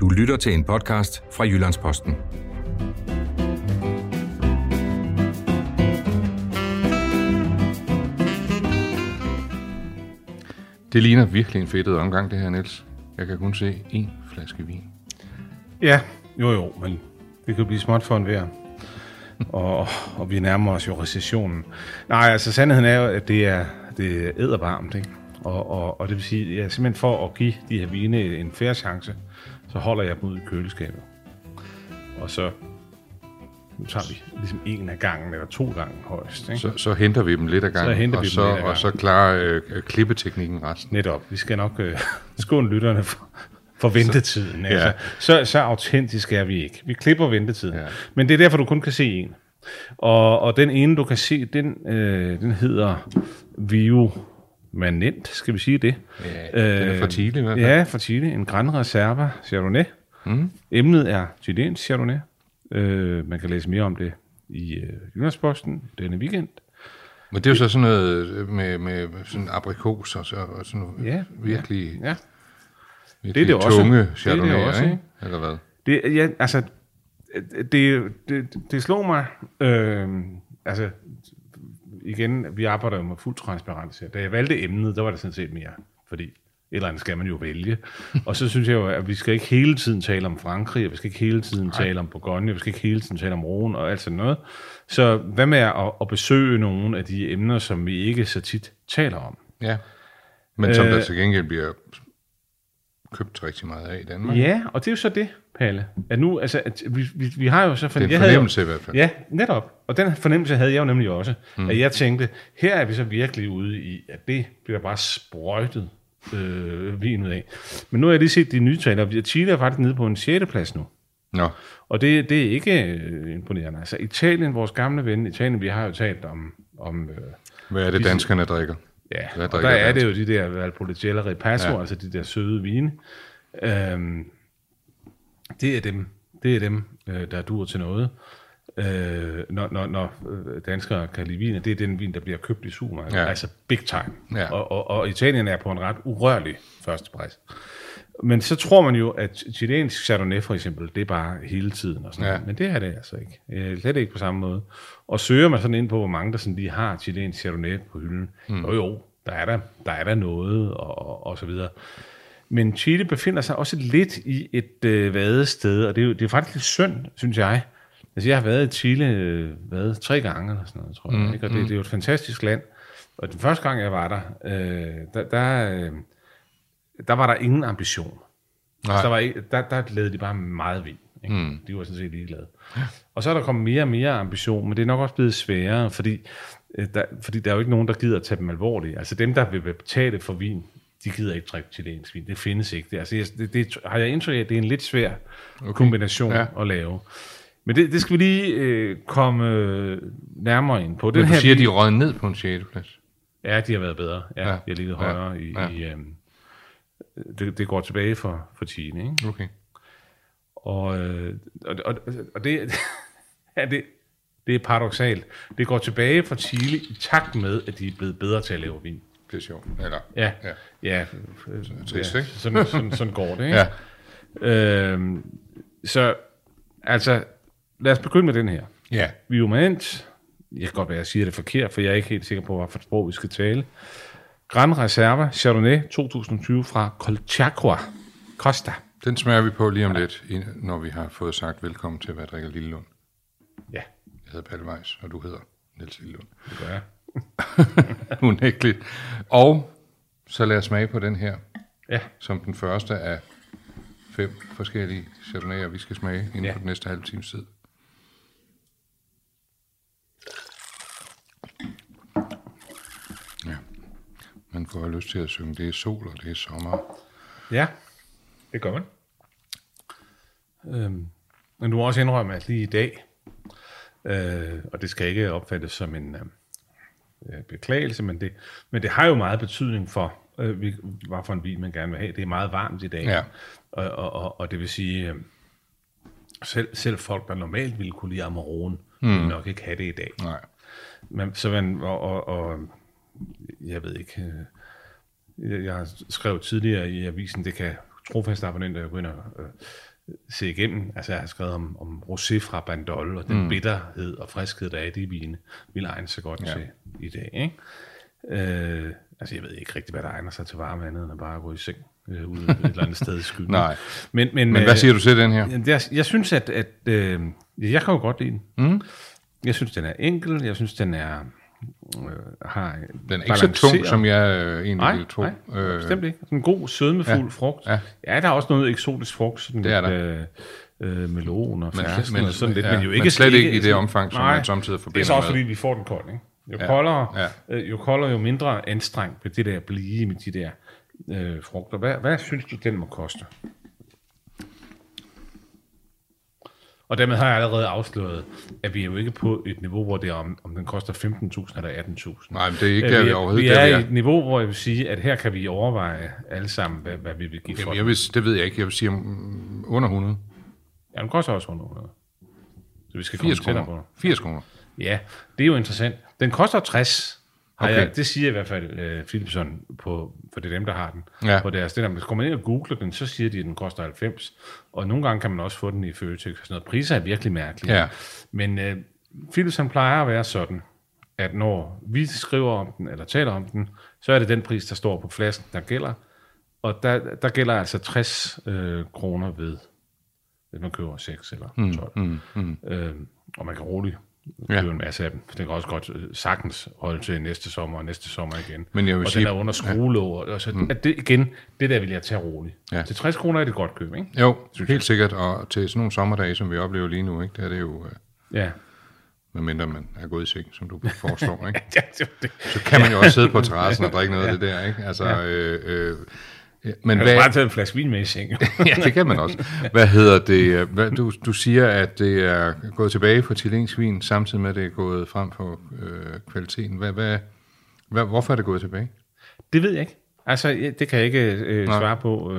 Du lytter til en podcast fra Jyllandsposten. Det ligner virkelig en fedtet omgang, det her, Niels. Jeg kan kun se 1 flaske vin. Ja, jo, men det kan blive småt for enhver. og vi nærmer os jo recessionen. Nej, altså sandheden er jo, at det er eddervarmt, ikke? Og det vil sige, ja, simpelthen for at give de her vine en fair chance, så holder jeg dem ud i køleskabet. Og så nu tager vi ligesom en af gangen, eller 2 gange højst. Ikke? Så henter vi dem lidt af gangen, og så klarer klippeteknikken resten. Netop. Vi skal nok skåne lytterne for ventetiden. Ja. Altså, så autentisk er vi ikke. Vi klipper ventetiden. Ja. Men det er derfor, du kun kan se en. Og den ene, du kan se, den hedder Vio Manent, skal vi sige det? Ja, den er fra Chile i hvert fald. Ja, fra Chile. En Gran Reserva Chardonnay. Emnet er chilensk Chardonnay. Man kan læse mere om det i Jyllandsposten denne weekend. Men det er jo så sådan noget med sådan aprikos og sådan noget virkelig det er det tunge Chardonnay, det også, ikke? Eller hvad? Det slog mig, altså igen, vi arbejder jo med fuld transparens her. Da jeg valgte emnet, der var det sådan set mere, fordi et eller andet skal man jo vælge. Og så synes jeg jo, at vi skal ikke hele tiden tale om Frankrig, og vi skal ikke hele tiden tale om Bourgogne, og vi skal ikke hele tiden tale om Rhône og alt sådan noget. Så hvad med at besøge nogle af de emner, som vi ikke så tit taler om? Ja, men som der til gengæld bliver købt rigtig meget af i Danmark. Ja, og det er jo så det, Palle. At nu, altså, at vi har jo så... Det er en fornemmelse i hvert fald. Ja, netop. Og den fornemmelse havde jeg jo nemlig også. At jeg tænkte, her er vi så virkelig ude i, at det bliver bare sprøjtet vin ud af. Men nu har jeg lige set de nye taler. Chile er faktisk nede på en 6. plads nu. Nå. Og det er ikke imponerende. Altså Italien, vores gamle ven, Italien, vi har jo talt om hvad er det, danskerne drikker? Ja, og der er det jo de der Valpolicella Ripasso, altså de der søde vine. Det er dem, der duer til noget. Når danskere kan lide vin, det er den vin, der bliver købt i supermarkedet. Altså big time. Ja. Og Italien er på en ret urørlig førsteplads. Men så tror man jo, at chilensk Chardonnay for eksempel, det er bare hele tiden og sådan noget. Men det er det altså ikke. Slet ikke på samme måde. Og søger man sådan ind på, hvor mange der sådan lige har chilensk Chardonnay på hylden. Jo, der er der noget og så videre. Men Chile befinder sig også lidt i et vadested, og det er faktisk lidt synd, synes jeg. Altså jeg har været i Chile 3 gange eller sådan noget, tror jeg. Ikke? Og det er jo et fantastisk land. Og den første gang jeg var der var der ingen ambition. Altså, der lavede de bare meget vin. Ikke? De var sådan set ligeglade. Og så er der kommet mere og mere ambition, men det er nok også blevet sværere, fordi der er jo ikke nogen, der gider at tage dem alvorligt. Altså dem, der vil betale for vin, de gider ikke drikke chilensk vin. Det findes ikke. Det har jeg indtryk af, at det er en lidt svær kombination at lave. Men det skal vi lige komme nærmere ind på. Men du siger, de er røget ned på en 6. plads? Ja, de har været bedre. Ja. De har ligget højere i det går tilbage for Chile, ikke? Okay. Og det er paradoksalt. Det går tilbage for Chile i takt med, at de er blevet bedre til at lave vin. Det er sjovt. Eller? Ja. Trist, ikke? Sådan går det, ikke? Ja. Så, altså, lad os begynde med den her. Ja. Vio Manent. Jeg kan godt være, at jeg siger det forkert, for jeg er ikke helt sikker på, hvad for et sprog vi skal tale. Gran Reserva Chardonnay 2020 fra Colchagua Costa. Den smager vi på lige om lidt, når vi har fået sagt velkommen til Hvad drikker Lillelund. Ja. Jeg hedder Palle Weiss, og du hedder Niels Lillelund. Det gør jeg. Unægteligt. Og så lad os smage på den her, som den første af 5 forskellige Chardonnayer, vi skal smage inden for den næste halve times tid. Ja, man får lyst til at synge, det er sol, og det er sommer. Ja, det gør man. Men du må også indrømme, at lige i dag, og det skal ikke opfattes som en beklagelse, men det har jo meget betydning for, hvad for en vin man gerne vil have. Det er meget varmt i dag. Ja. Og det vil sige, selv folk, der normalt ville kunne lide Amarone, vil nok ikke have det i dag. Nej. Men, jeg ved ikke, jeg skrev tidligere i avisen, det kan trofast abonnenter gå ind og se igennem. Altså, jeg har skrevet om rosé fra Bandol, og den bitterhed og friskhed, der er i de vine, vil egne sig godt til i dag, ikke? Altså, jeg ved ikke rigtig, hvad der egner sig til varme andet, end at bare gå i seng ude et eller andet sted i skylden. Nej, men hvad siger du til den her? Jeg synes, at jeg kan jo godt lide den. Jeg synes, den er enkel. Jeg synes, den er den er ikke så tung, som jeg egentlig ville tro. Nej, bestemt ikke. En god, sødmefuld frugt. Ja, der er også noget eksotisk frugt. Sådan det er der. Melon og fersken og sådan lidt. Men jo ikke slet ikke i det omfang, som man samtidig forbinder med. Det er så også, fordi vi får den kold, ikke? Jo koldere, jo mindre anstrengt ved det der blive med de der frugter. Hvad synes du, den må koste? Og dermed har jeg allerede afsløret, at vi er jo ikke på et niveau, hvor det er om den koster 15.000 eller 18.000. Nej, men det er ikke der, vi overhovedet vi er i et niveau, hvor jeg vil sige, at her kan vi overveje alle sammen, hvad vi vil give for den. Det ved jeg ikke. Jeg vil sige under 100. Ja, den koster også under 100. Så vi skal 80 kroner. 80 kroner. Ja, det er jo interessant. Den koster 60. Okay. Det siger i hvert fald Philipson, for det er dem, der har den. Ja. På deres, det der, hvis man ind og googler den, så siger de, at den koster 90. Og nogle gange kan man også få den i Føtex og sådan noget. Priser er virkelig mærkelige. Ja. Men Philipson plejer at være sådan, at når vi skriver om den, eller taler om den, så er det den pris, der står på flasken, der gælder. Og der gælder altså 60 kroner ved, hvis man køber 6 eller 12. Og man kan roligt købe en masse af dem. Den kan også godt sagtens holde til næste sommer og næste sommer igen. Men jeg vil og sige, den er under skruelåg. Og så, at det, igen, det der vil jeg tage roligt. Ja. Til 60 kroner er det godt køb, ikke? Jo, helt sikkert. Og til sådan nogle sommerdage, som vi oplever lige nu, ikke? Der er det jo... medmindre man er gået i seng, som du foreslår, ikke? Så kan man jo også sidde på terrassen og drikke noget af det der, ikke? Altså... Men jeg har bare taget en flaske vin med i seng. Ja, det kan man også. Hvad hedder det? Du siger, at det er gået tilbage for chilensk vin, samtidig med, at det er gået frem for kvaliteten. Hvorfor er det gået tilbage? Det ved jeg ikke. Altså, det kan jeg ikke svare på.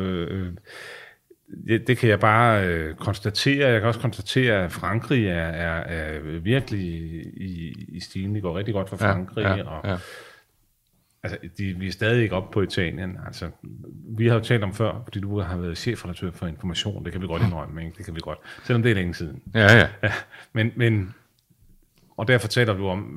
Det kan jeg bare konstatere. Jeg kan også konstatere, at Frankrig er virkelig i stilen. Det går rigtig godt for Frankrig. Altså, vi er stadig ikke oppe på Italien. Altså, vi har jo talt om før, fordi du har været chefredaktør for Information. Det kan vi godt indrømme, ikke? Det kan vi godt. Selvom det er længe siden. Ja. Men og derfor taler du om,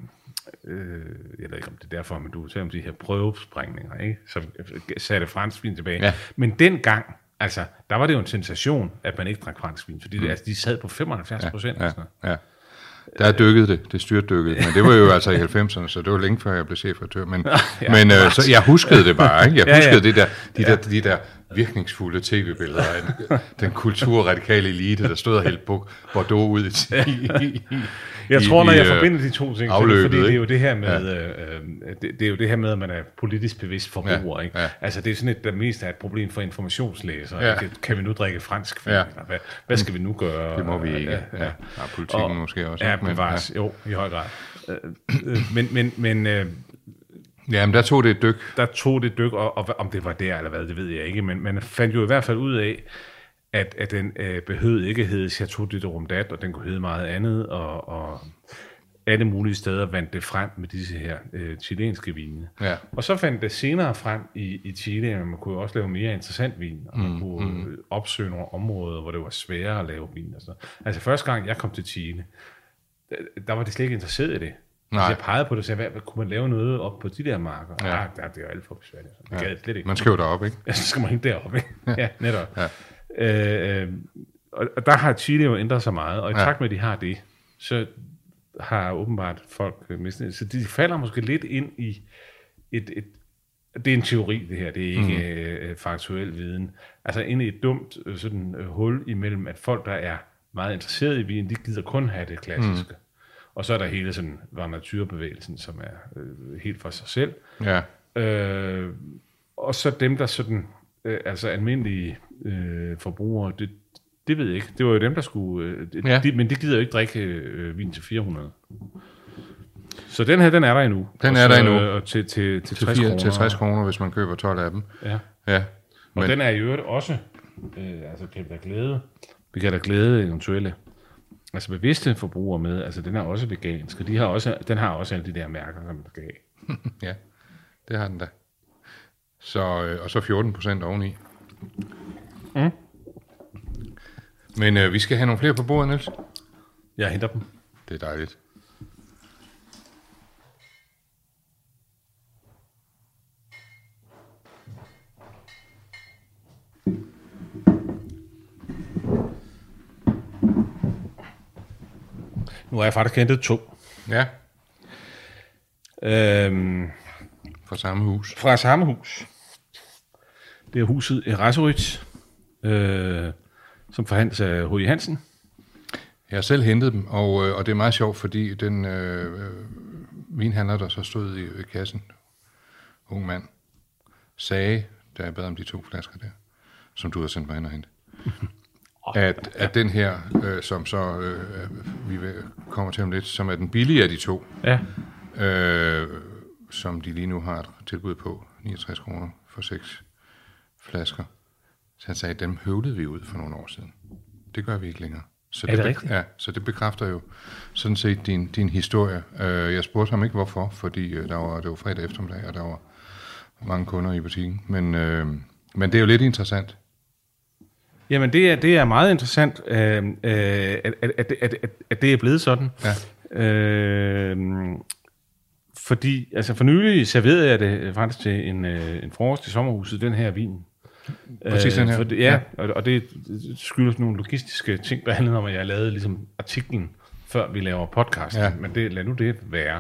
jeg ved ikke om det er derfor, men du taler om de her prøvesprængninger, ikke? Som satte fransk vin tilbage. Ja. Men dengang, altså, der var det jo en sensation, at man ikke drak fransk vin, fordi altså, de sad på 75%. Ja. Der dykkede det styrtdykkede, men det var jo altså i 90'erne, så det var længe før jeg blev chefredaktør. Men så jeg huskede det bare, ikke? Jeg huskede de der virkningsfulde tv-billeder af den kulturradikale elite, der stod og hældte Bordeaux ud i jeg tror, når jeg forbinder de to ting, fordi det er jo det her med, det er jo det her med, at man er politisk bevidst forbruger, ikke? Ja. Altså det er sådan et, der mest er et problem for informationslæsere. Ja. Kan vi nu drikke fransk? Ja. Hvad skal vi nu gøre? Det må vi ikke. Ja, politikken måske også. Ja, bevares. Jo, i høj grad. Men jamen, der tog det et dyk. Og om det var der eller hvad, det ved jeg ikke, men man fandt jo i hvert fald ud af, at den behøvede ikke hedde Chateau de Romdat, og den kunne hedde meget andet, og alle mulige steder vandt det frem med disse her chilenske vine. Ja. Og så fandt det senere frem i Chile, at man kunne også lave mere interessant vin, og man kunne opsøge nogle områder, hvor det var sværere at lave vin. Og sådan. Altså første gang jeg kom til Chile, der var de slet ikke interesseret i det. Altså, jeg pegede på det og sagde, hvad kunne man lave noget op på de der marker? Det er jo alt for besværligt. Det gad slet ikke. Man skal jo derop, ikke? Ja, så skal man ikke derop, ikke? Ja, netop. Ja. Og der har Chile jo ændret sig meget, og i takt med, at de har det, så har åbenbart folk mistet. Så de falder måske lidt ind i det er en teori, det her. Det er ikke faktuel viden. Altså ind i et dumt sådan hul imellem, at folk, der er meget interesserede i vin, de gider kun have det klassiske. Og så er der hele sådan naturbevægelsen, som er helt for sig selv. Ja. Og så dem, der sådan, altså almindelige forbrugere, det ved jeg ikke. Det var jo dem, der skulle... men de gider jo ikke drikke vin til 400. Så den her, den er der endnu. Den er der endnu. Til 60 kroner. Til 60 kroner, hvis man køber 12 af dem. Ja. Og den er i øvrigt også... altså, kan der glæde... Vi kan da glæde eventuelle... Altså bevidste forbrugere med, altså den er også vegansk, og den har også alle de der mærker, som man skal have. Ja, det har den da. Så, og så 14% oveni. Men vi skal have nogle flere på bordet, Niels. Jeg henter dem. Det er dejligt. Nu har jeg faktisk hentet 2. Ja. Fra samme hus. Fra samme hus. Det er huset Eraserits, som forhandles af H.I. Hansen. Jeg har selv hentet dem, og det er meget sjovt, fordi den vinhandler, der så stod i kassen, ung mand, sagde, da jeg bad om de 2 flasker der, som du har sendt mig hen og hente, at den her, som så vi kommer til om lidt, som er den billige af de 2, som de lige nu har et tilbud på, 69 kroner for 6 flasker. Så han sagde, at dem høvlede vi ud for nogle år siden. Det gør vi ikke længere. Så er det rigtigt? Ja, så det bekræfter jo sådan set din historie. Jeg spurgte ham ikke, hvorfor, fordi det var fredag eftermiddag, og der var mange kunder i butikken. Men det er jo lidt interessant. Jamen, det er meget interessant, at det er blevet sådan. Ja. Fordi, altså for nylig serverede jeg det faktisk til en frokost i sommerhuset, den her vin. Præcis den her? Og det skyldes nogle logistiske ting, der handlede om, at jeg lavede ligesom artiklen, før vi laver podcast. Ja. Men lad nu det være.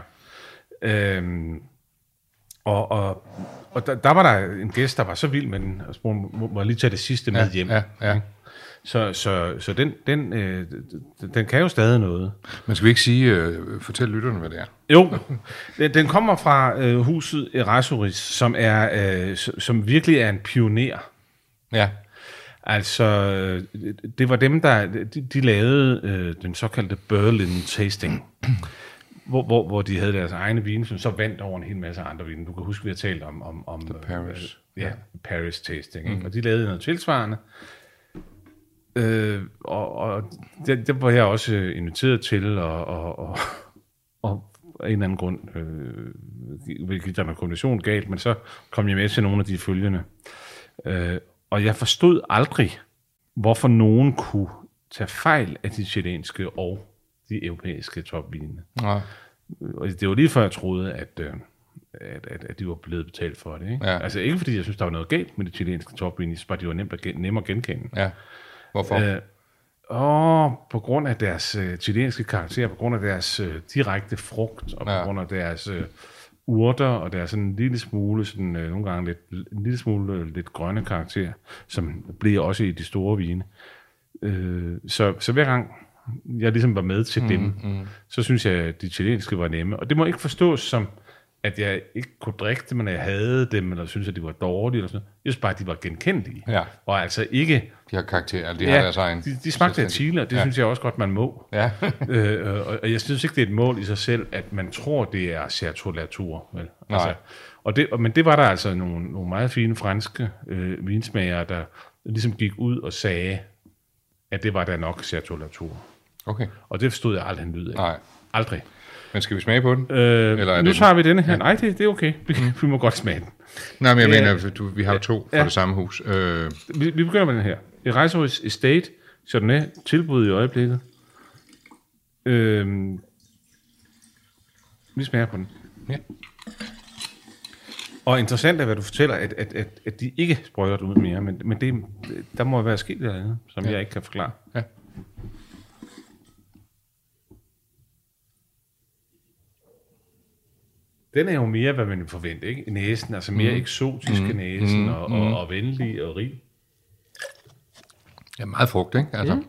Og der var der en gæst, der var så vild med den, og spurgte, må jeg lige tage det sidste med hjem? Ja. Så den kan jo stadig noget. Men skal vi ikke sige, fortæl lytterne, hvad det er? Jo, den kommer fra huset Eraserits, som virkelig er en pioner. Ja. Altså, det var dem, der de lavede den såkaldte Berlin Tasting, hvor de havde deres egne vine, som så vandt over en hel masse andre vine. Du kan huske, vi har talt om The Paris. Paris Tasting. Ikke? Og de lavede noget tilsvarende. Og det var jeg også inviteret til, og af en eller anden grund hvilket der med kombination galt, men så kom jeg med til nogle af de følgende. Og jeg forstod aldrig, hvorfor nogen kunne tage fejl af de chilenske og de europæiske topvine. Nej. Og det var lige før jeg troede, at de var blevet betalt for det. Ikke? Ja. Altså ikke fordi jeg synes, der var noget galt med de chilenske topvine, bare de var nemmere at genkende. Ja. Hvorfor? På grund af deres chilenske karakter, på grund af deres direkte frugt, og på grund af deres urter, og deres sådan en lille smule, sådan, nogle gange lidt grønne karakter, som bliver også i de store vine. Så hver gang jeg ligesom var med til dem, så synes jeg, at de chilenske var nemme. Og det må ikke forstås som, at jeg ikke kunne drikke dem, men jeg havde dem, eller synes, at de var dårlige, eller sådan noget. Jeg synes bare, at de var genkendelige. Ja. Og altså ikke... De har karakter, de har deres egen... De smagte af chili, og det synes jeg også godt, man må. Ja. Og jeg synes ikke, det er et mål i sig selv, at man tror, det er Chateau Latour. Vel? Altså, men det var der altså nogle meget fine franske vinsmager, der ligesom gik ud og sagde, at det var da nok Chateau Latour. Okay. Og det forstod jeg aldrig en lyd af. Nej. Aldrig. Men skal vi smage på den? Eller nu tager vi denne her. Nej, det er okay. Vi må godt smage den. Nej, men jeg mener, vi har jo 2 fra det samme hus. Vi begynder med den her. Eraserits Estate, Chardonnay, tilbud i øjeblikket. Vi smager på den. Ja. Og interessant er, hvad du fortæller, at de ikke sprøjter det ud mere, men der må være sket noget andet, som jeg ikke kan forklare. Ja. Den er jo mere, hvad man forventer, ikke? Næsen, altså mere eksotisk næsen, og venlig og rig. Ja, meget frugt, ikke? Altså.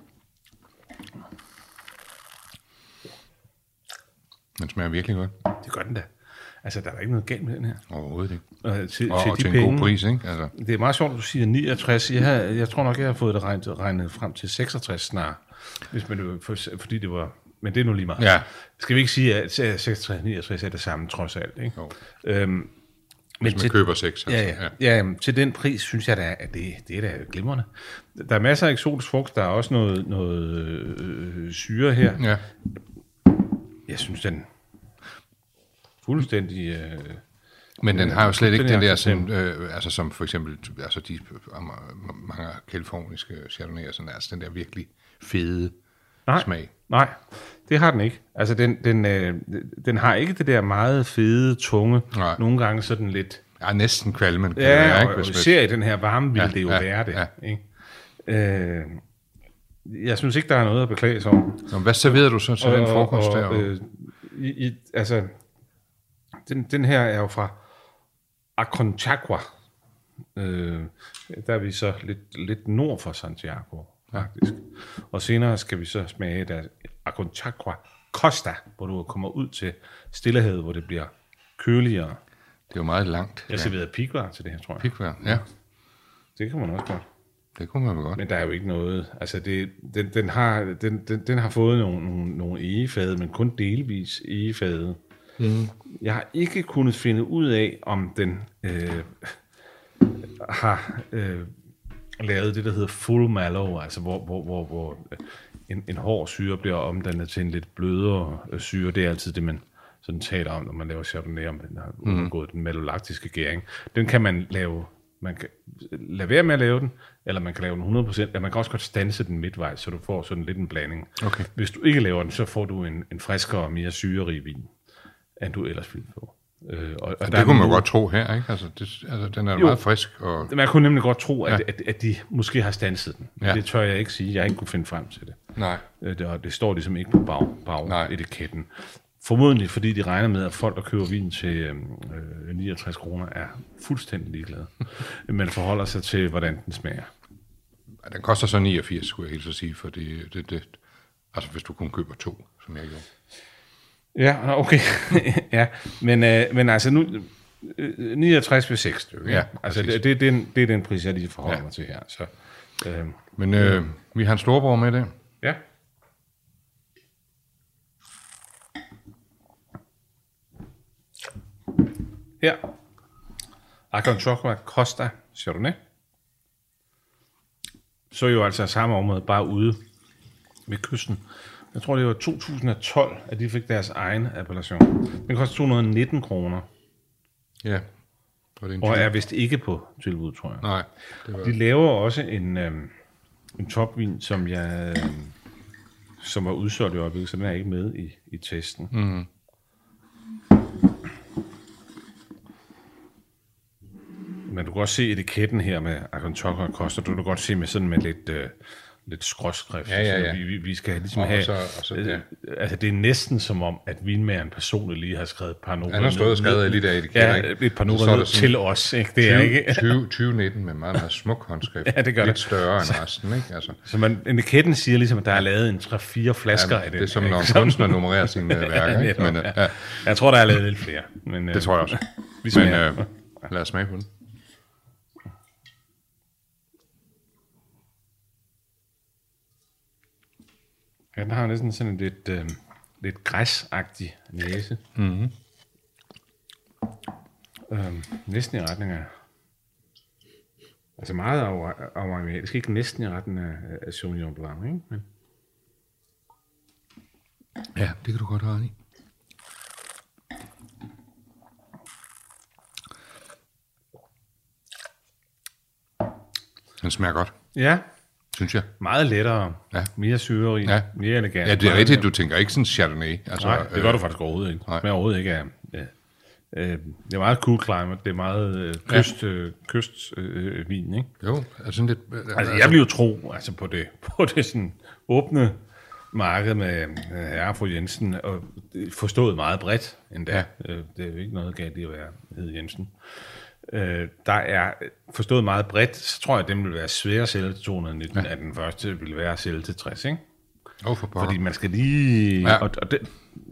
Den smager virkelig godt. Det gør den da. Altså, der er ikke noget galt med den her. Overhovedet ikke. Til en penge, god pris, ikke? Altså. Det er meget sjovt, at du siger 69. Jeg tror nok, jeg har fået det regnet frem til 66 snart. Fordi det var... Men det er nu lige meget. Ja. Skal vi ikke sige, at 66-69 er det samme, trods alt, ikke? Hvis man køber 6. Altså. Ja, til den pris, synes jeg da, at det er da glimrende. Der er masser af eksotisk frugt, der er også noget syre her. Ja. Jeg synes, den fuldstændig... Men den har jo slet ikke den der, sådan, altså som for eksempel, altså de mange kaliforniske chardonnayer, sådan, altså den der virkelig fede smag. Nej, det har den ikke. Altså den har ikke det der meget fede, tunge, nogle gange sådan lidt... Ja, næsten kvalmen. Ja, og ser i den her varme, vil det jo være det. Ja. Ikke? Jeg synes ikke, der er noget at beklage sig om. Så hvad serverer du så til den frokost der? Altså, den her er jo fra Aconcagua. Der er vi så lidt nord for Santiago, faktisk. Og senere skal vi så smage der Aconcagua Costa, hvor du kommer ud til Stillehavet, hvor det bliver køligere. Det er jo meget langt. Jeg serverede pickvær til det her, tror jeg. Pickvær, ja. Det kan man også godt. Det kunne man godt. Men der er jo ikke noget... Altså, den har fået nogle egefade, men kun delvis egefade. Mm. Jeg har ikke kunnet finde ud af, om den har lavet det, der hedder full mallow, altså hvor en hård syre bliver omdannet til en lidt blødere syre. Det er altid det, man sådan taler om, når man laver chardonnay, om den har undergået den malolaktiske gæring. Den kan man lave... Man kan lade være med at lave den, eller man kan lave den 100%, eller man kan også godt standse den midtvejs, så du får sådan lidt en blanding. Okay. Hvis du ikke laver den, så får du en friskere og mere syrerig vin, end du ellers ville få. Og det kunne man godt tro her, ikke? Altså, den er meget frisk. Og... Man kunne nemlig godt tro, at de måske har standset den. Ja. Det tør jeg ikke sige. Jeg har ikke kunne finde frem til det. Nej. Det står ligesom ikke på bag-etiketten. Formodentlig, fordi de regner med, at folk, der køber vin til 69 kroner, er fuldstændig ligeglade. Men forholder sig til, hvordan den smager. Den koster så 89, skulle jeg helt så sige, fordi altså hvis du kun køber 2, som jeg gjorde. Ja, okay. Ja, men altså nu 69 ved 6 stykker. Ja, altså det er den pris, jeg lige forholder mig til her. Så, men vi har en storbror med det. Ja. Her. Aconcagua Costa Chardonnay. Så jo altså samme område, bare ude ved kysten. Jeg tror, det var 2012, at de fik deres egen appellation. Den koster 219 kroner. Ja. Og er vist ikke på tilbud, tror jeg. Nej. De laver også en topvin, som var udsolgt i øjeblikket, så den er ikke med i testen. Mm. Men du kan også se etiketten her med Aconcagua Costa. Du kan godt se med sådan med lidt skråskrift. Ja. Vi skal ligesom have... Altså, det er næsten som om, at vinmageren personligt lige har skrevet et par noter. Han har stået og skrevet lige der etiketter, ikke? Ja, et par noter ned til os, ikke? Det er ikke... 2019 med meget, meget smuk håndskrift. Ja, det gør lidt større end resten, ikke? Altså. Så etiketten siger ligesom, at der er lavet en 3-4 flasker af det. Det er som når en kunstner nummererer sine værker, ikke? Men, jeg tror, der er lavet lidt flere. Men, det tror jeg også. Men lad os smage på den. Ja, den har næsten sådan en lidt græsagtig næse. Mm-hmm. Næsten i retning af... Altså meget aromatisk. Ikke næsten i retning af Sauvignon Blanc, ikke? Men... Ja, det kan du godt have i. Den smager godt. Ja. Synes jeg. Meget lettere, mere syrerig, mere elegant. Ja, det er rigtigt, du tænker ikke sådan Chardonnay. Altså, nej, det gør du faktisk overhovedet ikke. Men overhovedet ikke af... det er meget cool climate, det er meget kystvin, ikke? Jo, altså lidt... Altså, jeg vil jo tro, altså på det sådan åbne marked med herre og fru Jensen, og forstået meget bredt endda. Ja. Det er jo ikke noget galt i at hedde Jensen. Der er forstået meget bredt, så tror jeg, at den vil være svær at sælge til 219, at den første vil være at sælge til 60, ikke? Fordi man skal lige... Ja. Og det,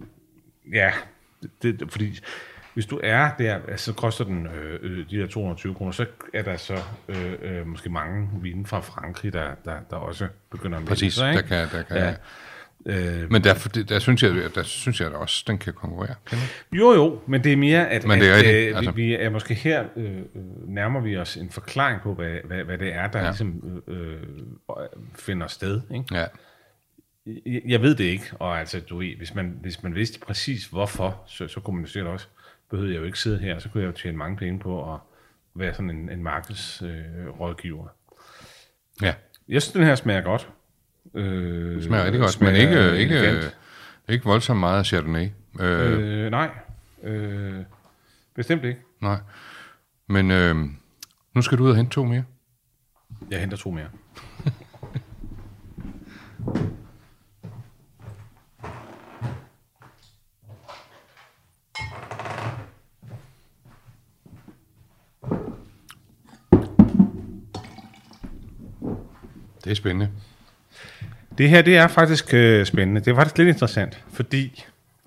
fordi hvis du er der, så koster den de der 220 kroner, så er der så måske mange vine fra Frankrig, der også begynder at melde sig, ikke? Der kan ja. Men der synes jeg, at også den kan konkurrere. Jo, men det er mere, at vi er måske her, nærmer vi os en forklaring på, hvad det er, der ligesom finder sted. Ikke? Ja. Jeg ved det ikke, og altså, du ved, hvis man vidste præcis hvorfor, så kunne man sikkert også behøvede jeg jo ikke sidde her, så kunne jeg jo tjene mange penge på at være sådan markedsrådgiver. Ja. Jeg synes, den her smager godt. Det smager rigtig godt, men ikke voldsomt meget Chardonnay. Nej, bestemt ikke. Nej, men nu skal du ud og hente 2 mere. Jeg henter 2 mere. Det er spændende. Det her, det er faktisk spændende. Det er faktisk lidt interessant, fordi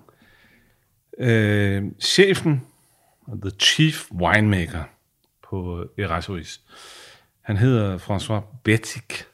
chefen, the chief winemaker på Erasmus, han hedder François Bétic.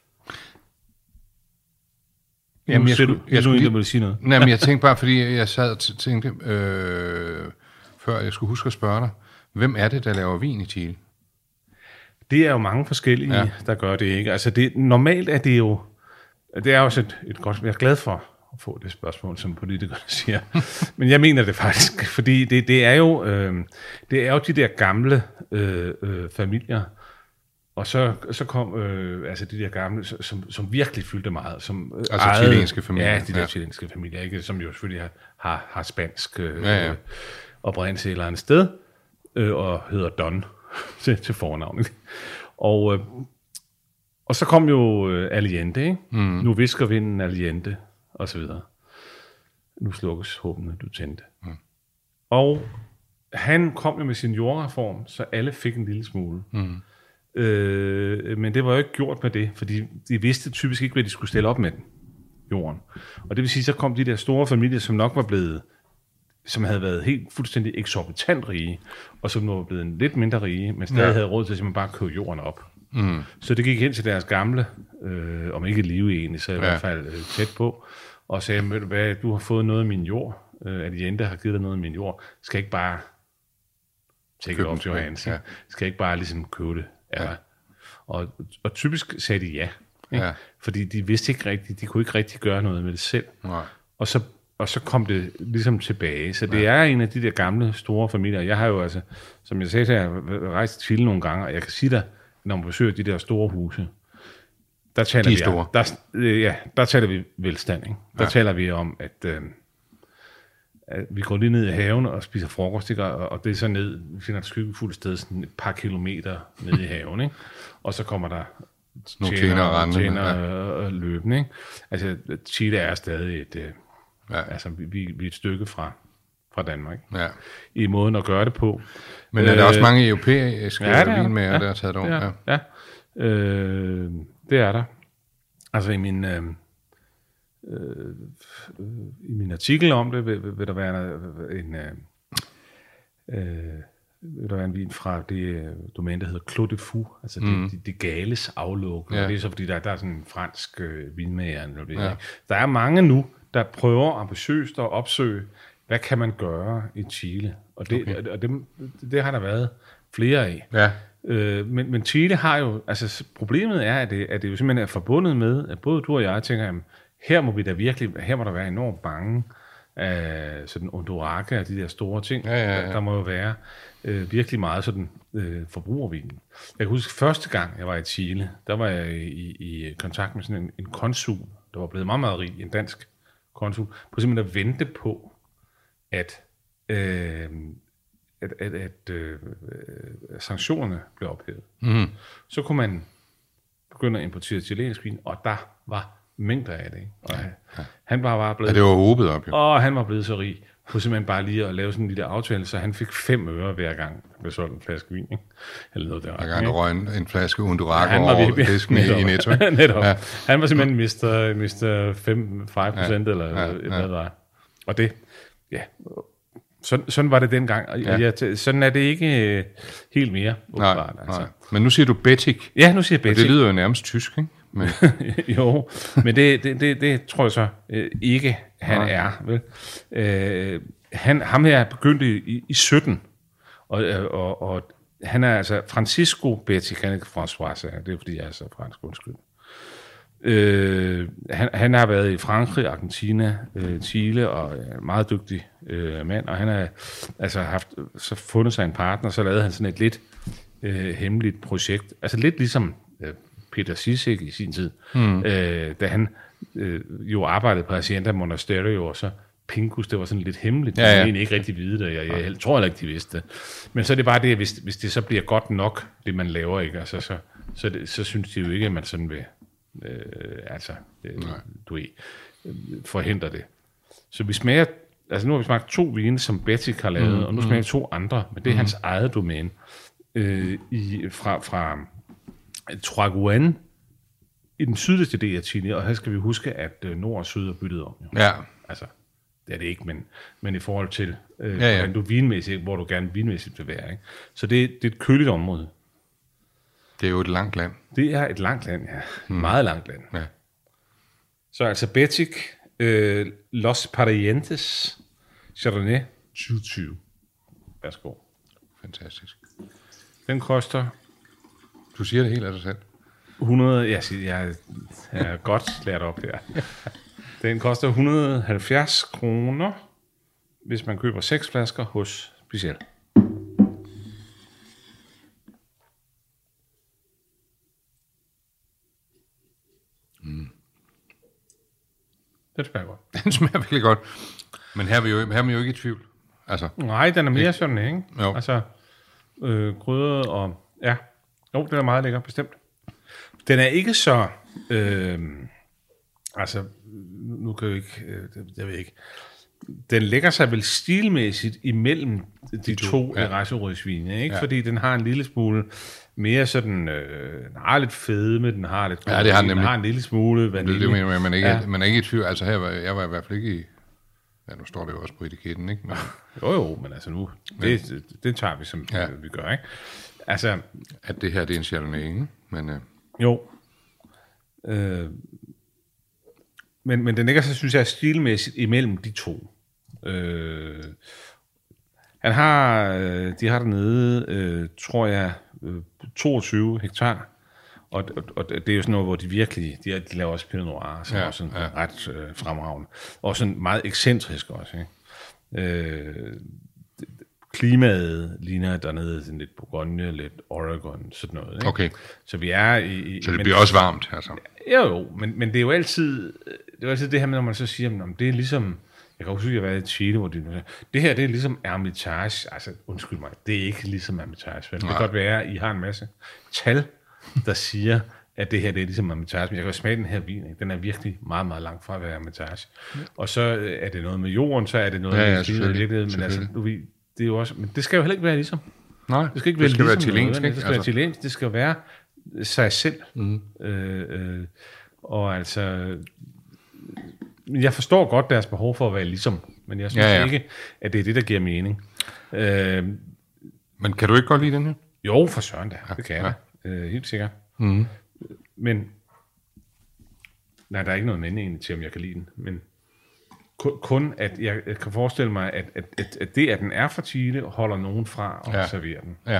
Jamen, jeg skulle sige noget. Nej, men jeg tænkte bare, fordi jeg sad og tænkte, før jeg skulle huske at spørge dig, hvem er det, der laver vin i Chile? Det er jo mange forskellige, der gør det, ikke? Altså, normalt er det jo... Det er også et godt... Jeg er glad for at få det spørgsmål, som politikerne siger. Men jeg mener det faktisk, fordi det er jo de der gamle familier, og så kom altså de der gamle, som virkelig fyldte meget. Som chilenske familier. Ja, de der chilenske familier, ikke? Som jo selvfølgelig har spansk oprindelse eller andet sted, og hedder Don til fornavn. Ikke? Og så kom jo Allende, ikke? Nu visker vinden Allende, og så videre. Nu slukkes håbene, du tændte. Og han kom jo med sin jordreform, så alle fik en lille smule. Men det var jo ikke gjort med det, fordi de vidste typisk ikke, hvad de skulle stille op med den, jorden. Og det vil sige, så kom de der store familier, som nok var blevet, som havde været helt fuldstændig eksorbitant rige, og som nu var blevet lidt mindre rige, men stadig havde råd til at simpelthen bare købe jorden op. Så det gik hen til deres gamle, om ikke live egentlig, så i hvert fald tæt på, og sagde, hvad, du har fået noget af min jord, Allende har givet dig noget af min jord, skal ikke bare take it off your hands, skal ikke bare ligesom købe det af dig. Og typisk sagde de ja, ikke? Fordi de vidste ikke rigtigt, de kunne ikke rigtig gøre noget med det selv. Nej. Og så kom det ligesom tilbage. Så det er en af de der gamle, store familier. Jeg har jo altså, som jeg sagde til jer, rejst til Chile nogle gange, og jeg kan sige dig, når man besøger de der store huse, der taler de er store. Der taler vi velstand, ikke? Der taler vi om, at vi går lige ned i haven og spiser frokost, ikke? Og det er så ned, vi finder et skyggefuldt sted, sådan et par kilometer ned i haven, ikke? Og så kommer der tjener løbende, ikke? Altså, Chile er stadig et... Altså, vi er et stykke fra Danmark. Ja. I måden at gøre det på. Men er der også mange europæiske vinmager, der har taget det over? Ja. Det er der. Altså i min artikel om det, vil der være en vin fra det domæne, der hedder Clos de Fou, altså det gales afluk. Ja. Det er så fordi, der er sådan en fransk vinmager. Der er mange nu, der prøver ambitiøst at opsøge, hvad kan man gøre i Chile? Og det har der været flere af. Ja. Men Chile har jo, altså problemet er, at det jo simpelthen er forbundet med, at både du og jeg tænker, at her må der være enormt bange af sådan Undurraga og de der store ting. Der må jo være virkelig meget sådan forbrugervin. Jeg kan huske, første gang jeg var i Chile, der var jeg i kontakt med sådan en konsul, der var blevet meget, meget rig, en dansk konsul, på simpelthen at vente på, at sanktionerne blev ophævet. Så kunne man begynde at importere chilensk vin, og der var mængder af det. Ikke? Og han var bare blevet... det var håbet op, jo. Og han var blevet så rig, på simpelthen bare lige at lave sådan en lille aftale, så han fik 5 øre hver gang, der blev solgt en flaske vin. Ikke? Eller noget der. Hver gang der røg en flaske Undurraga over disken i Netto. Ja. Han var simpelthen mister 5% eller hvad det var. Og det, sådan var det dengang. Sådan er det ikke helt mere. Nej. Men nu siger du Bétic. Ja, nu siger jeg Bétic. Og det lyder jo nærmest tysk, ikke? Men. Jo, men det tror jeg så ikke, han er. Vel? Ham her begyndte i 17, og han er altså Francisco Bétic, han er ikke François, det er fordi jeg er så fransk, undskyld. Han har været i Frankrig, Argentina, Chile, og en meget dygtig mand, og han har altså fundet sig en partner, så lavede han sådan et lidt hemmeligt projekt, altså lidt ligesom Peter Sisek i sin tid, da han jo arbejdede på Hacienda Monasterio, og så Pinkus, det var sådan lidt hemmeligt. Ja, ja. Jeg egentlig ikke rigtig vide det, jeg tror heller ikke, de vidste det. Men så er det bare det, hvis det så bliver godt nok, det man laver, ikke? Altså, så synes de jo ikke, at man sådan vil forhindre det. Så vi smager, altså nu har vi smagt 2 vine, som Betic har lavet, og nu smager vi 2 andre, men det er hans eget domæne. Fra Traguan i den sydligste del af Chile, og her skal vi huske, at nord og syd er byttet om. Jo. Ja. Altså, det er det ikke, men i forhold til, hvordan du vinmæssigt, hvor du gerne vinmæssigt vil være. Ikke? Så det er et køligt område. Det er jo et langt land. Det er et langt land, ja. Meget langt land. Ja. Så altså Betic, Los Parientes, Chardonnay, 2020. Værsgo. Fantastisk. Den koster... Du siger det helt af dig selv. 100... Jeg er godt lært op her. Den koster 170 kroner, hvis man køber 6 flasker hos Special. Den smager godt. Den smager virkelig godt. Men her er vi jo ikke i tvivl. Altså, nej, den er mere sådan, ikke? Jo. Altså, krydret og... Ja, jo, den er meget lækker, bestemt. Den er ikke så... altså, nu kan jeg ikke... jeg ved ikke. Den lægger sig vel stilmæssigt imellem de to Eraserødsvine, ikke? Ja. Fordi den har en lille smule mere sådan... den har lidt fedme, den har lidt... Ja, det har den nemlig. Den har en lille smule vanilje. Det mener man ikke, man er ikke i tvivl. Altså, jeg var i hvert fald ikke i... Ja, nu står det jo også på etiketten, ikke? Men... jo, men altså nu... Det tager vi, som vi gør, ikke? Altså... At det her, det er en Chardonnay, ikke? Men, jo. Men den ligger så, synes jeg, stilmæssigt imellem de to. De har dernede, tror jeg, 22 hektar. Og det er jo sådan noget, hvor de virkelig, de laver også Pinot Noir, som også er ret fremragende. Og sådan meget ekscentrisk også, ikke? Klimaet ligner dernede sådan lidt Bourgogne, lidt Oregon, sådan noget. Ikke? Okay. Så vi er i... Så det bliver også varmt, altså? Jo, men det er jo altid det her med, når man så siger, det er ligesom... Jeg kan også huske, at jeg har været i Chile, hvor det her, det er ligesom Hermitage. Altså, undskyld mig, det er ikke ligesom Hermitage. Det kan godt være, at I har en masse tal, der siger, at det her, det er ligesom Hermitage. Men jeg kan smage den her vin, ikke? Den er virkelig meget, meget langt fra at være Hermitage. Og så er det noget med jorden, så er det noget med Chile i virkeligheden. Men altså, det er jo også, men det skal jo heller ikke være ligesom. Nej, det skal ikke være ligesom chilensk, det skal være chilensk, det skal være sig selv. Og altså, jeg forstår godt deres behov for at være ligesom, men jeg synes ikke, at det er det, der giver mening. Men kan du ikke godt lide den her? Jo, for søren da, det kan jeg helt sikkert. Men, nej, der er ikke noget men egentlig til, om jeg kan lide den, men kun at jeg kan forestille mig, at det, at den er fra Chile, holder nogen fra at servere den. Ja.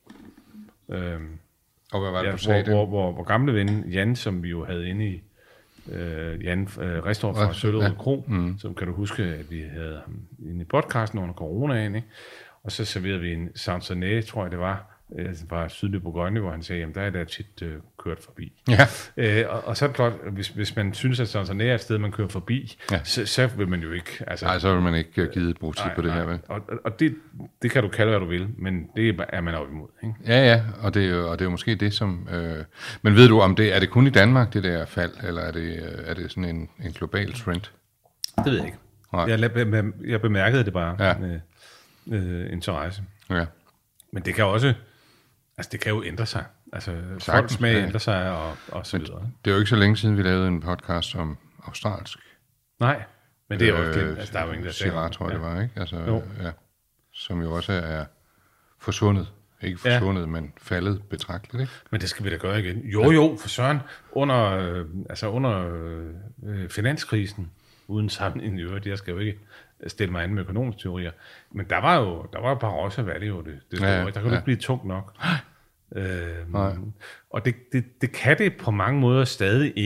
Og hvad var det, du sagde? Hvor gamle ven Jan, som vi jo havde inde i restaurant fra Søllerød Kro, som kan du huske, at vi havde ham inde i podcasten under coronaen, ikke? Og så serverede vi en Sancerné, tror jeg det var, fra sydlig Bourgogne, hvor han sagde, jamen der er der tit kørt forbi. Ja. Og så er det klart, hvis man synes, at Sancerné er et sted, man kører forbi, så vil man jo ikke... Altså, nej, så vil man ikke give bruge tid på det her. Vel? Og det kan du kalde, hvad du vil, men det er man op imod. Ikke? Ja, og det er jo måske det, som... men ved du, om det er det kun i Danmark, det der fald, eller er det sådan en global trend? Det ved jeg ikke. Jeg bemærkede det bare med interesse. Ja. Men det kan også... Altså, det kan jo ændre sig. Altså, folks smag ændrer sig, og så videre. Det er jo ikke så længe siden, vi lavede en podcast om australsk. Nej, men det er jo ikke glemt. Altså, der er jo ingen, der siger. Syrah, tror jeg, det var, ikke? Altså, som jo også er forsvundet. Ikke forsvundet, men faldet betragteligt, ikke? Men det skal vi da gøre igen. Jo, for søren. Under finanskrisen, uden sammenligning i øvrigt, jeg skal jo ikke stille mig an med økonomiske teorier, men der var jo et par Barossa Valeo, der kan jo ikke blive tungt nok. Og det kan det på mange måder stadig ikke.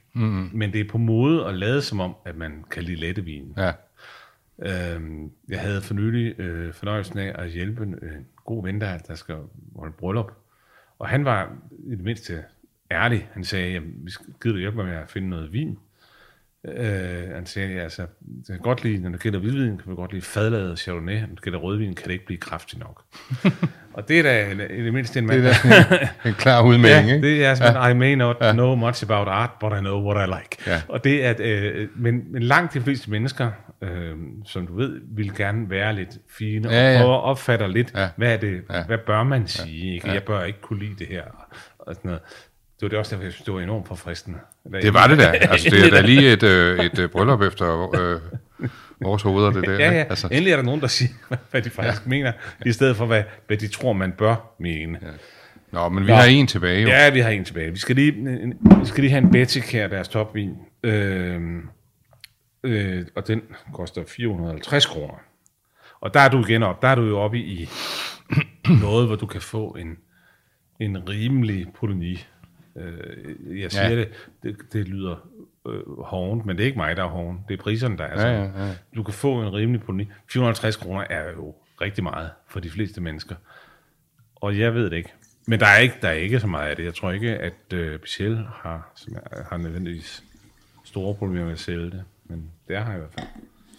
Men det er på mode at lade som om, at man kan lide lette vin. Ja. Jeg havde for nylig fornøjelsen af at hjælpe en god ven, der skal holde bryllup. Og han var i det mindste ærlig. Han sagde, vi gider du hjælpe mig med at finde noget vin? Han sagde, altså, det kan godt lide, når det gælder hvidvin, kan man godt lide fadlaget Chardonnay, når det gælder rødvin, kan det ikke blive kraftig nok. Og det er da i det mindste en mand. Det er en klar udmelding, ikke? Det er sådan, I may not know much about art, but I know what I like. Ja. Og det er, men langt de fleste mennesker, som du ved, vil gerne være lidt fine, og prøve at opfatte lidt, hvad er det, hvad bør man sige, ikke? Jeg bør ikke kunne lide det her, og sådan noget. Det var det også derfor, jeg synes, det var enormt forfriskende. Det var det da. Altså, det er da lige et bryllup efter vores hoveder, det der. Ja. Altså. Endelig er der nogen, der siger, hvad de faktisk mener, i stedet for, hvad de tror, man bør mene. Ja. Nå, men vi har en tilbage, jo. Ja, vi har en tilbage. Vi skal lige have en Betic her, deres topvin. Og den koster 450 kroner. Og der er du igen op. Der er du jo oppe i noget, hvor du kan få en rimelig polony. Jeg siger det lyder hårdt, men det er ikke mig, der er hårdt. Det er priserne, der er sådan. Ja. Du kan få en rimelig polony. 450 kroner er jo rigtig meget for de fleste mennesker. Og jeg ved det ikke. Men der er ikke så meget af det. Jeg tror ikke, at Pichel har nødvendigvis store problemer med at sælge det. Men det har jeg i hvert fald.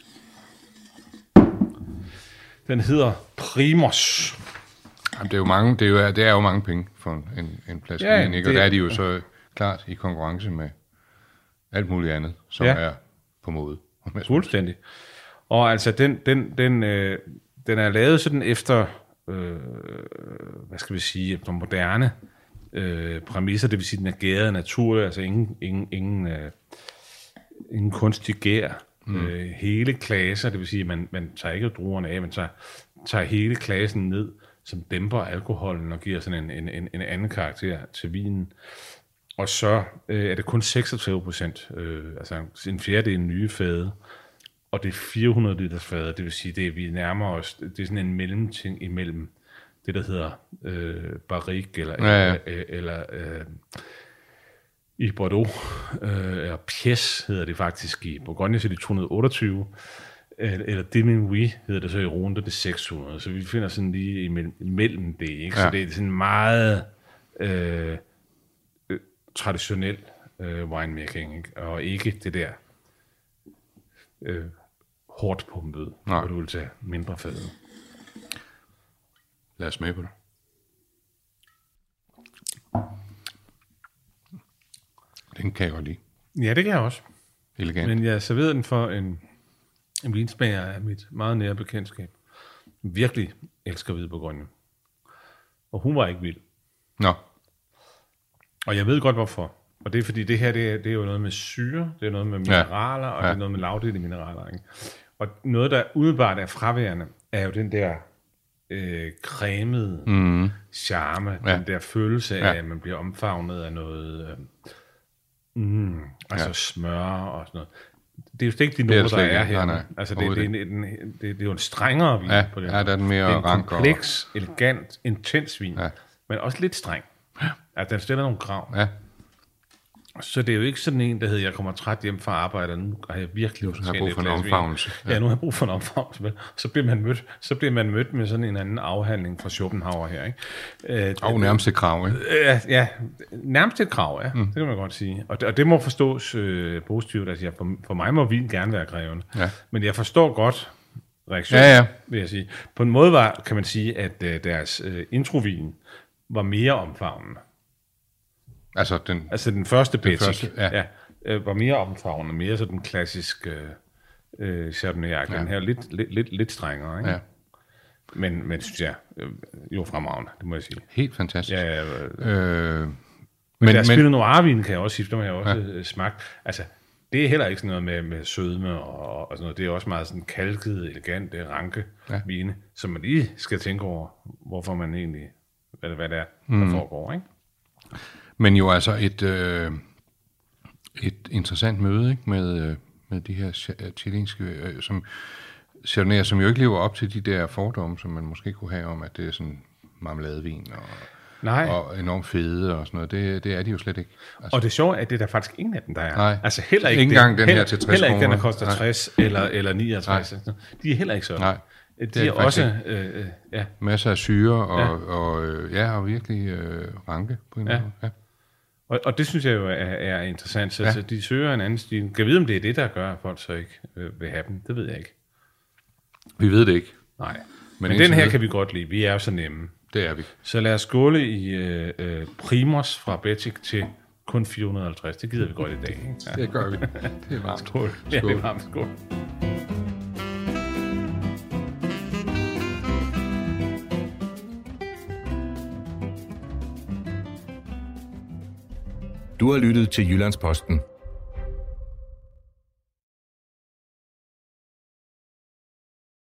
Den hedder Primos. Jamen, det er jo mange penge for en flaske vin, ikke? Og der er de jo så klart i konkurrence med alt muligt andet, som er på mode. Fuldstændig. Og altså, den er lavet sådan efter, hvad skal vi sige, efter moderne præmisser, det vil sige, den er gæret naturligt, altså ingen kunstig gær. Hele klasser, det vil sige, man tager ikke druerne af, man tager hele klassen ned, som dæmper alkoholen og giver sådan en anden karakter til vinen. Og så er det kun 26%, altså en fjerdedel nye fade, og det er 400 liters fade, det vil sige, vi nærmer os, det er sådan en mellemting imellem det, der hedder barrique, eller i Bordeaux, eller Pièce hedder det faktisk i Bourgogne, så det er 228, eller Demi-Louis hedder det så i Rhône, det er 600, så vi finder sådan lige imellem det, ikke? Så det er sådan meget traditionel winemaking, ikke? Og ikke det der hårdt pumpet, hvor du vil tage mindre fad. Lad os smage på det. Den kan jeg godt lide. Ja, det kan jeg også. Elegant. Men jeg serverede den for en vinsmager af mit meget nære bekendtskab. Virkelig elsker Hvide Bourgogne. Og hun var ikke vild. Nå. Og jeg ved godt hvorfor. Og det er fordi, det her det er jo noget med syre, det er noget med mineraler, og det er noget med lavdelte mineraler. Ikke? Og noget, der umiddelbart er fraværende, er jo den der cremede charme, den der følelse af, at man bliver omfavnet af noget altså smør og sådan noget. Det er jo ikke de noter, der er her. Nej. Altså, det er jo en strengere vin på det. Ja, der er den mere rank. Det er en kompleks, elegant, intens vin, men også lidt streng. Altså, den stiller nogle krav. Ja. Så det er jo ikke sådan en, der hedder, jeg kommer træt hjem fra arbejde, og nu har jeg virkelig brug for en omfavnelse. Ja, nu har jeg brug for en omfavnelse. Så bliver man mødt med sådan en anden afhandling fra Schopenhauer her, ikke? Nærmest et krav, ikke? Ja, nærmest et krav, ja. Det kan man godt sige. Og det må forstås positivt. Altså, for mig må vin gerne være krævende. Ja. Men jeg forstår godt reaktionen, vil jeg sige. På en måde kan man sige, at deres introvin var mere omfavnende. Altså den første Betic var mere omfavnende, mere så den klassiske Chardonnay. Den her lidt strengere, ikke? Ja. Men synes jeg, jo fremragende, det må jeg sige. Helt fantastisk. Ja, men der Pinot Noir-vin kan jeg også sige, dem har jeg også smagt. Altså, det er heller ikke sådan noget med sødme og sådan noget. Det er også meget sådan kalket, elegant, ranke vine, som man lige skal tænke over, hvorfor man egentlig, hvad det er, der foregår, ikke? Men jo altså et interessant møde, ikke, med de her chilenske Chardonnay, som jo ikke lever op til de der fordomme, som man måske kunne have om, at det er sådan marmeladevin og og enormt fede og sådan noget. Det er de jo slet ikke. Altså. Og det sjove er, at det er der faktisk ingen af dem, der er. Nej. Altså heller ikke engang den her til 60 heller ikke den, der kroner. koster 60 eller 69. Nej. De er heller ikke sådan. Nej. De er også masser af syre og virkelig ranke på en måde. Ja. Og det synes jeg jo er interessant. Så de søger en anden stil. Kan jeg vide, om det er det, der gør, at folk så ikke vil have dem? Det ved jeg ikke. Vi ved det ikke. Nej. Men den her kan vi godt lide. Vi er jo så nemme. Det er vi. Så lad os skåle i Primos fra Betic til kun 450. Det gider vi godt i dag. Ikke? Ja. Det gør vi. Det er varmt. Skål. Ja, det er varmt. Skål. Du har lyttet til Jyllandsposten.